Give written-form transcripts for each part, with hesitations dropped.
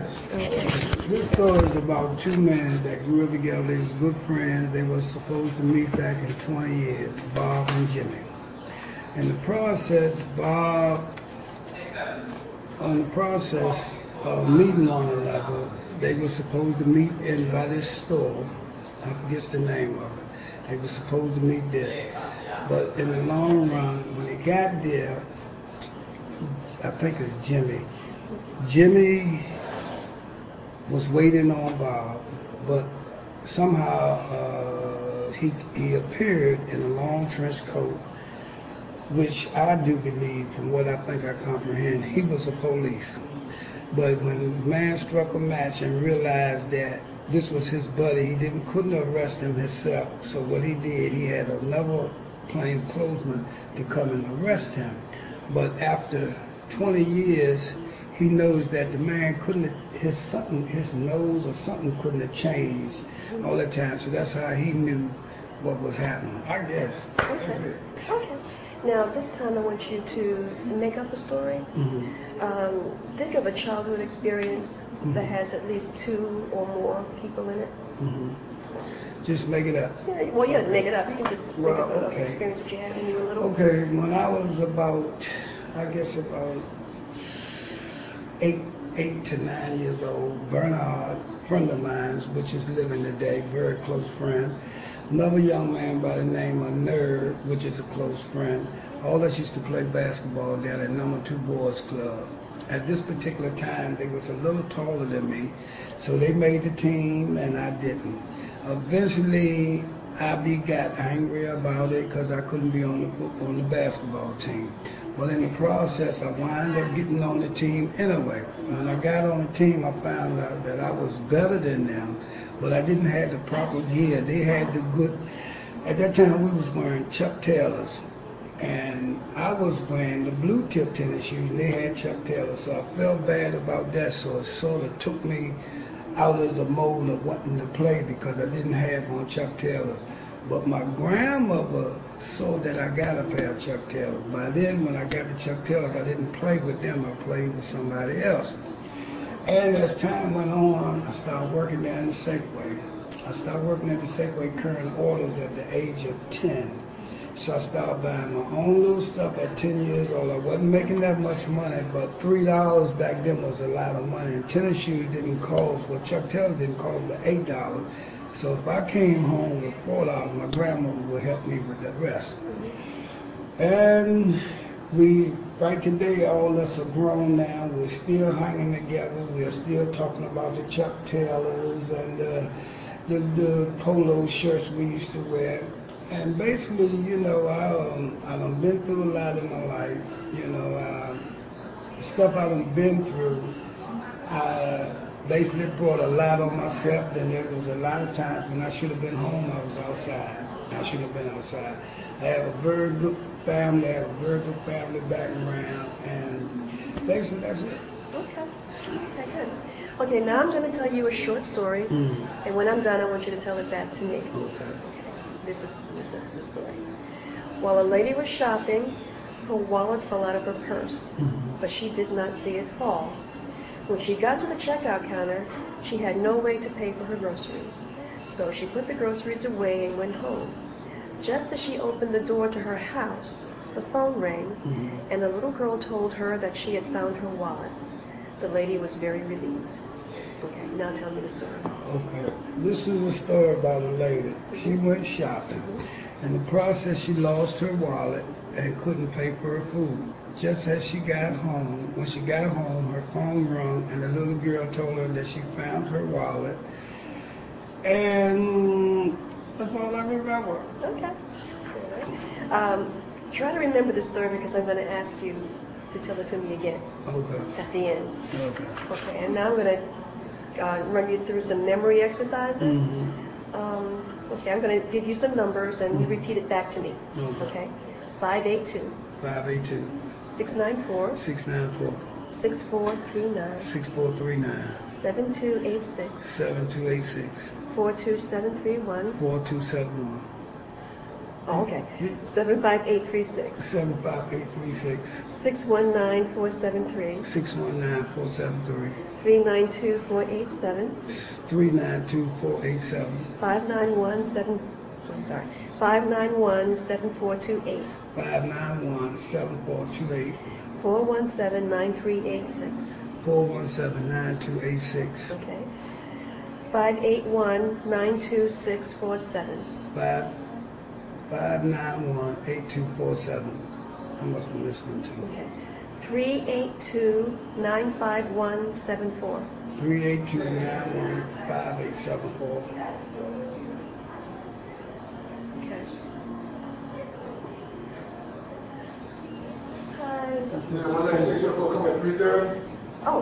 Yes. This story is about two men that grew up together. They was good friends. They were supposed to meet back in 20 years, Bob and Jimmy. In the process, on the process of meeting one another, they were supposed to meet in by this store. I forget the name of it. They were supposed to meet there. But in the long run, when they got there, I think it's Jimmy. Jimmy was waiting on Bob, but somehow he appeared in a long trench coat, which I do believe, from what I think I comprehend, he was a police. But when the man struck a match and realized that this was his buddy, he couldn't arrest him himself. So what he did, he had another plainclothesman to come and arrest him. But after 20 years, he knows that the man his nose or something couldn't have changed all the time. So that's how he knew what was happening, I guess. Okay. That's it. Okay. Now, this time I want you to make up a story. Mm-hmm. Think of a childhood experience that has at least two or more people in it. Mm-hmm. Just make it up. Yeah, well, you don't make it up. You can just think of an experience that you had when you were little. Okay, when I was about 8 to 9 years old, Bernard, friend of mine, which is living today, very close friend. Another young man by the name of Nerd, which is a close friend. All of us used to play basketball down at Number 2 Boys Club. At this particular time, they was a little taller than me, so they made the team and I didn't. Eventually, I got angry about it because I couldn't be on the basketball team. But in the process, I wound up getting on the team anyway. When I got on the team, I found out that I was better than them, but I didn't have the proper gear. They had the good. At that time, we was wearing Chuck Taylors, and I was wearing the blue tip tennis shoes, and they had Chuck Taylors. So I felt bad about that. So it sort of took me out of the mode of wanting to play because I didn't have on Chuck Taylors. But my grandmother saw that I got a pair of Chuck Taylors. By then, when I got the Chuck Taylors, I didn't play with them. I played with somebody else. And as time went on, I started working down the Safeway. I started working at the Safeway carrying orders at the age of 10. So I started buying my own little stuff at 10 years old. I wasn't making that much money, but $3 back then was a lot of money. And tennis shoes didn't cost, well, Chuck Taylors didn't cost but $8. So if I came home with $4, my grandmother would help me with the rest. And right today, all of us are grown now. We're still hanging together. We're still talking about the Chuck Taylors and the polo shirts we used to wear. And basically, I've been through a lot in my life. The stuff I've been through, I basically brought a lot on myself. And there was a lot of times when I should have been home, I was outside. I should have been outside. I have a very good family. I have a very good family background. And basically, that's it. Okay, good. Okay, now I'm going to tell you a short story. And when I'm done, I want you to tell it back to me. Okay. This is the story. While a lady was shopping, her wallet fell out of her purse, but she did not see it fall. When she got to the checkout counter, she had no way to pay for her groceries. So she put the groceries away and went home. Just as she opened the door to her house, the phone rang, and a little girl told her that she had found her wallet. The lady was very relieved. Okay, now tell me the story. Okay, this is a story about a lady. She went shopping. In the process, she lost her wallet and couldn't pay for her food. Just as she got home, when she got home, her phone rang, and the little girl told her that she found her wallet. And that's all I remember. Okay. Try to remember the story because I'm going to ask you to tell it to me again. Okay. At the end. Okay. Okay, and now I'm going to run you through some memory exercises. Okay, I'm going to give you some numbers and you repeat it back to me. Okay. 582. 582. 694. 694. 6439. 6439. 7286. 7286. 42731. 4271. Oh, okay. 75836. 75836. 619473. 619473. 392487. 392487. 5917428. 5917428. 4179386. 4179286. Okay. 581-92647. 5918247. I must have missed them too. Okay. 382-95174. 382915874. Okay. Hi. Come at 3:30. Oh.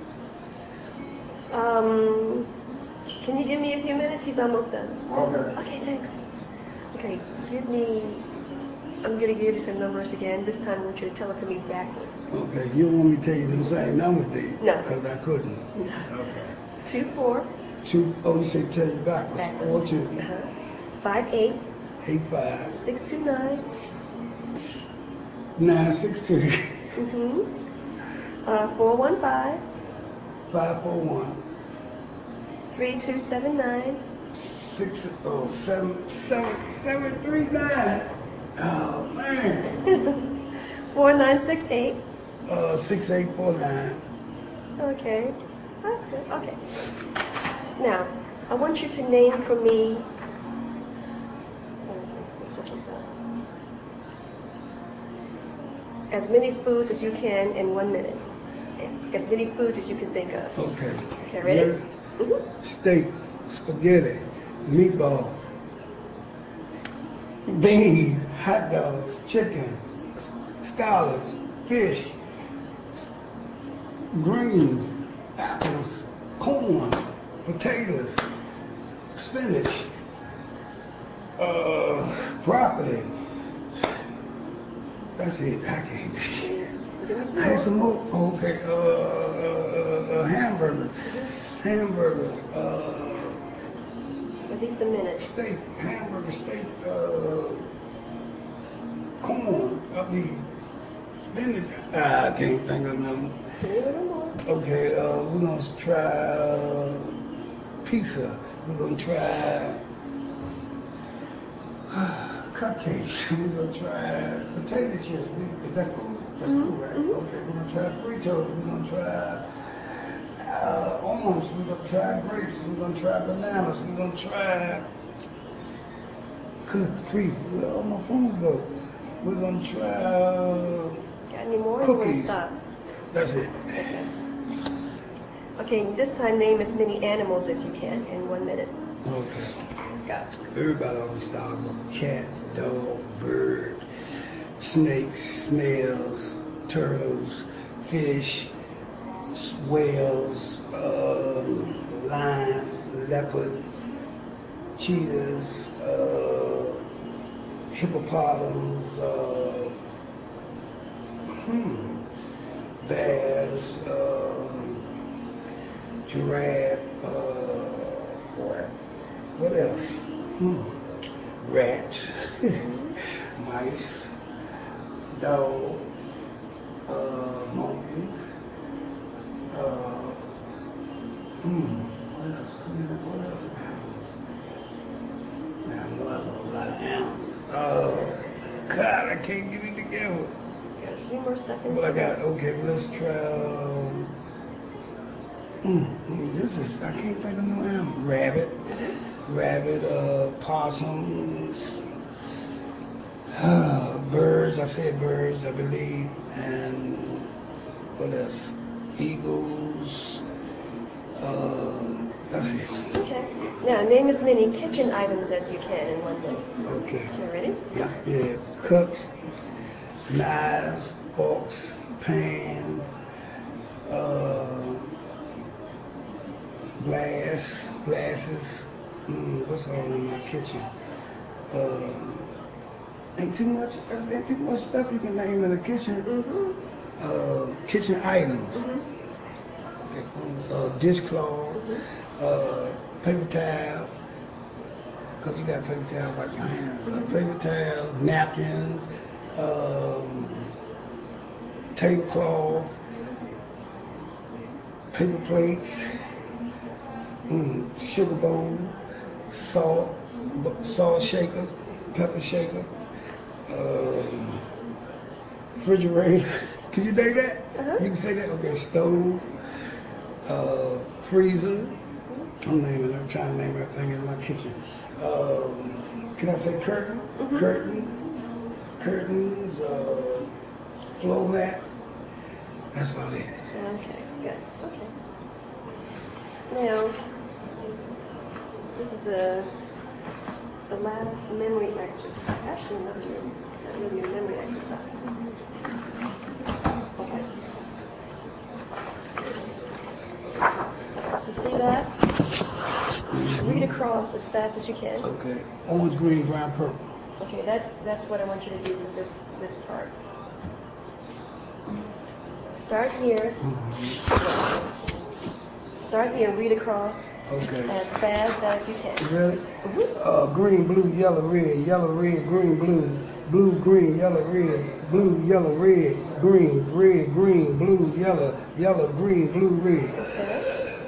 Can you give me a few minutes? He's almost done. Okay. Okay, thanks. Okay, I'm going to give you some numbers again. This time I want you to tell it to me backwards. Okay, you don't want me to tell you them same numbers, do you? No. Because I couldn't. No. Okay. 24. Oh, you said tell you backwards. Backwards. 42. 58. 85. 629. 962. 415. 541. 3279. 739. Oh man. 4968. 6849. Okay, that's good. Okay. Now, I want you to name for me. Let me see. Let's set this up. As many foods as you can in 1 minute. As many foods as you can think of. Okay. Okay, ready? Yeah. Steak, spaghetti, meatball, beans, hot dogs, chicken, scallops, fish, greens, apples, corn, potatoes, spinach, broccoli. That's it. I can't. I had some more. Okay. Hamburgers. At least a minute. Steak. Hamburger. Steak. Corn. I mean, spinach. I can't think of nothing. Give me a little more. Okay. We're gonna try pizza. We're gonna try cupcakes. We're gonna try potato chips. Is that food? That's food, right? Okay. We're gonna try Fritos. We're gonna try orange. We're gonna try grapes. We're gonna try bananas. We're gonna try where all my food go? We're gonna try Got any more? Or you want to cookies. stop? That's it. Okay. Okay, this time name as many animals as you can in 1 minute. Okay. Got it. Everybody always start with cat, dog, bird, snakes, snails, turtles, fish, whales, lions, leopard, cheetahs, hippopotamus, bears, giraffe, what else? Rats, mice, dog, monkeys, what else? What else animals? Now, I know I know a lot of animals. God, I can't get it together. Got a few more seconds. But I got, okay, let's try, I can't think of no animal. Rabbit, possums, birds, I said birds, I believe, and what else? Eagles, that's it. Okay. Now, name as many kitchen items as you can in 1 minute. Okay. Okay, ready? Go. Yeah, cups, knives, forks, pans, glasses. What's all in my kitchen? Ain't too much stuff you can name in the kitchen. Kitchen items. Dishcloth, paper towel, because you got paper towels, wipe your hands. Paper towels, napkins, tablecloth, paper plates, sugar bowl, salt shaker, pepper shaker, refrigerator. Can you name that? Uh-huh. You can say that? Okay, stove, freezer. I'm trying to name everything in my kitchen. Can I say curtain? Curtains, floor mat. That's about it. Okay, good. Okay. Now, this is the last memory exercise. Actually, not really a memory exercise. Okay. You see that? Read across as fast as you can. Okay. Orange, green, brown, purple. Okay, that's what I want you to do with this part. Start here. Start here and read across as fast as you can. Really? Green, blue, yellow, red, green, blue, green, yellow, red, green, blue, yellow, green, blue, red. Okay.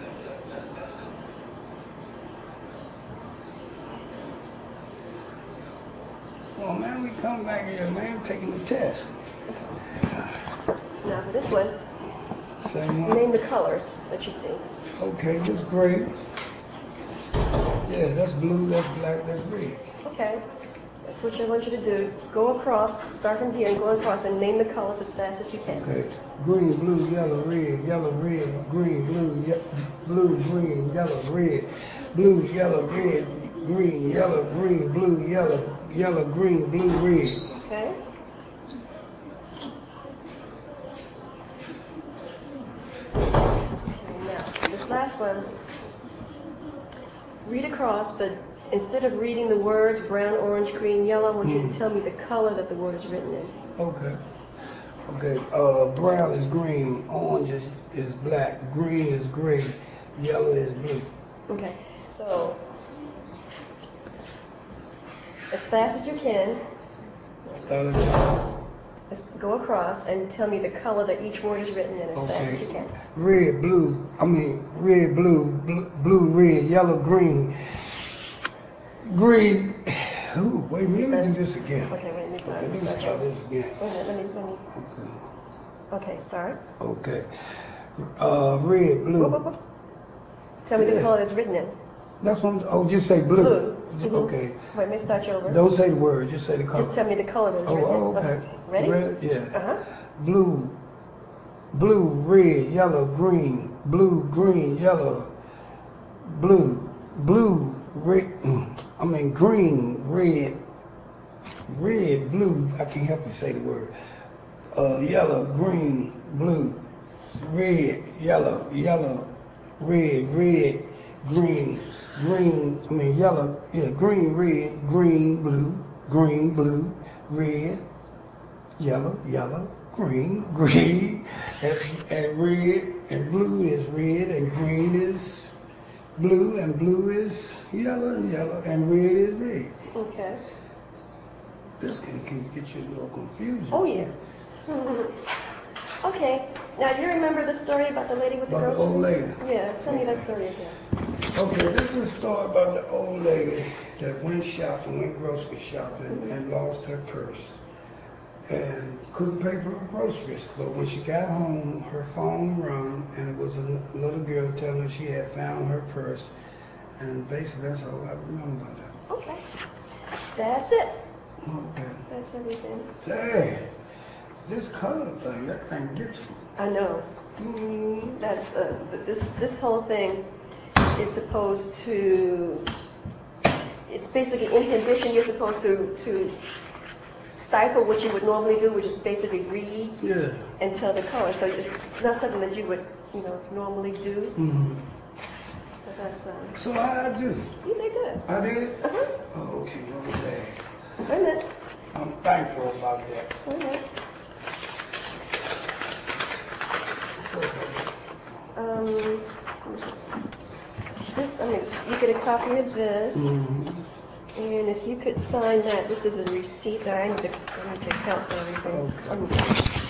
Well, man, we come back here, man, taking the test. Now for this one, same one. Name the colors that you see. Okay, this gray. Yeah, that's blue, that's black, that's red. Okay. That's what I want you to do. Go across, start from here and go across and name the colors as fast as you can. Okay. Green, blue, yellow, red, green, blue, green, yellow, red, blue, yellow, red, green, yellow, green, blue, yellow, green, blue, red. Okay. Now, this last one, read across, but instead of reading the words brown, orange, green, yellow, I want you to tell me the color that the word is written in. Okay. Okay. Brown is green, orange is black, green is gray, yellow is blue. Okay. So, as fast as you can, go across and tell me the color that each word is written in as fast as you can. Red, blue, red, yellow, green. Green. Ooh, wait, let me do this again. Okay, wait, let me start. Okay, let me start this again. Wait a minute, let me. Okay, start. Okay. Red, blue. Whoop. Tell me the color that's written in. That's one. Oh, just say blue. Okay. Wait, let me start you over. Don't say the word, just say the color. Just tell me the color that's written in. Oh, okay. Ready? Yeah. Blue, red, yellow, green, yellow, blue, red, green, red, blue, I can't help you say the word. Yellow, green, blue, red, yellow, red, green, yellow, green, red, green, blue, red, yellow, green, and red, and blue is red, and green is blue, and blue is yellow, and red is red. Okay. This can get you a little confused. Oh, yeah. Okay. Now, do you remember the story about the lady with the groceries? The old lady? Yeah, tell me that story again. Okay, this is a story about the old lady that went grocery shopping, and lost her purse. And couldn't pay for her groceries. But when she got home, her phone rang, and it was a little girl telling her she had found her purse. And basically, that's all I remember about that. Okay. That's it. Okay. That's everything. Hey, this color thing, that thing gets you. I know. That's this whole thing is supposed to. It's basically inhibition. You're supposed to stifle what you would normally do, which is basically read and tell the color. So it's not something that you would normally do. So that's. So how I do? You did good. I did? Oh, okay, well, I'm glad. I'm thankful about that. You get a copy of this. And if you could sign that, this is a receipt that I need to count for everything. Okay.